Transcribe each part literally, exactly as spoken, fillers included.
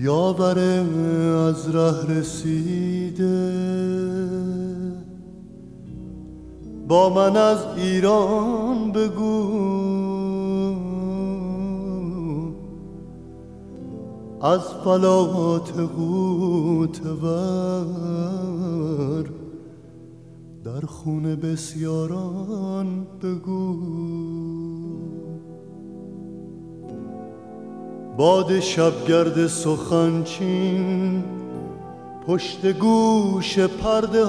یاور از ره رسیده با من از ایران بگو، از فلات غوطه‌ور در خون بسیاران بگو. باد شبگرد سخنچین پشت گوش پرده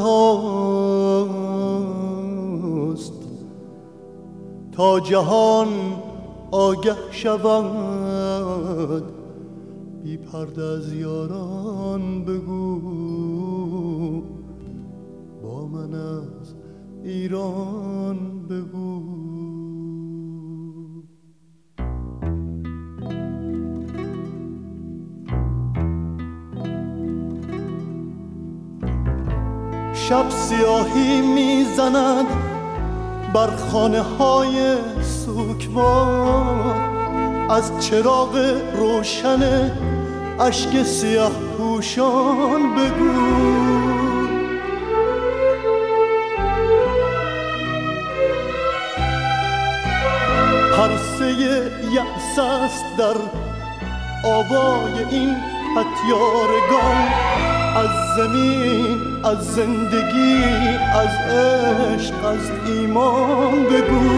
هاست تا جهان آگه شود، بی پرده از یاران بگو، با من از ایران بگو. شب سیاهی میزند بر خانه های سوگوار، از چراغ روشن اشک سیاه پوشان بگو. پرسه یأس است در آوای این پتیارگان، از زمین، از زندگی، از عشق، از ایمان بگو.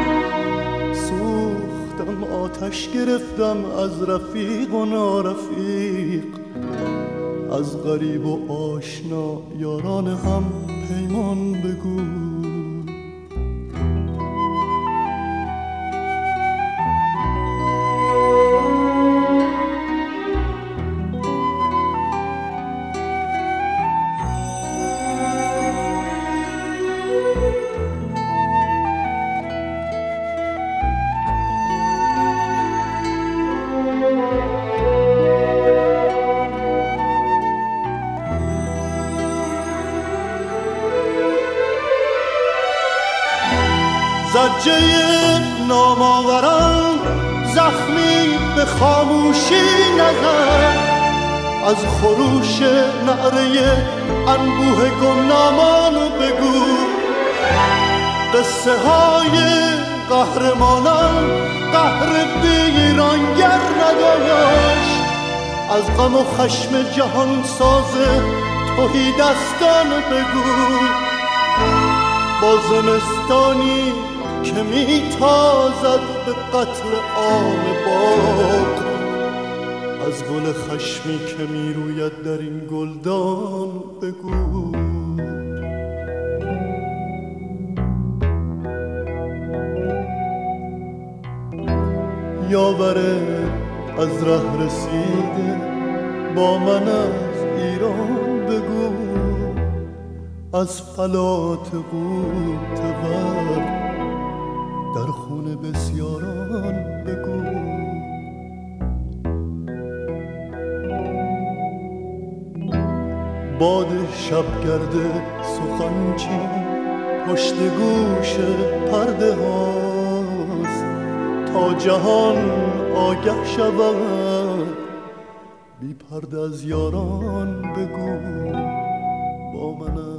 سوختم، آتش گرفتم از رفیق و نارفیق، از غریب و آشنا یاران هم پیمان بگو. زجه نامآوران زخمی به خاموشی نزد، از خروش نعره انبوه گمنامان بگو. قصه های قهرمانان قهر ویرانگر نداشت، از غم و خشم جهان ساز تهی دستان بگو. با زمستانی که میتازد به قتل عام باغ، از گل خشمی که میروید در این گلدان بگو. یاور از ره رسیده با من از ایران بگو، از فلات غوطه‌ور در خون بسیاران بگو. باد شبگرد سخنچین پشت گوش پرده هاست تا جهان آگه شود، بی پرده از یاران بگو، با من